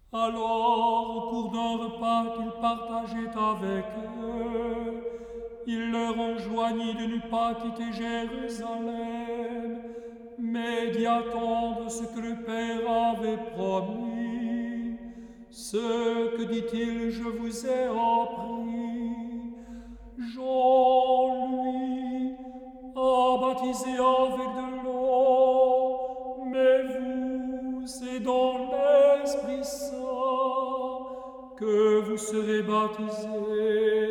Alors, au cours d'un repas qu'il partageait avec eux, il leur enjoignit de ne pas quitter Jérusalem, mais d'y attendre ce que le Père avait promis. Ce que dit-il, je vous ai appris. Jean, lui, a baptisé avec de l'eau, mais vous, c'est dans l'Esprit Saint que vous serez baptisés.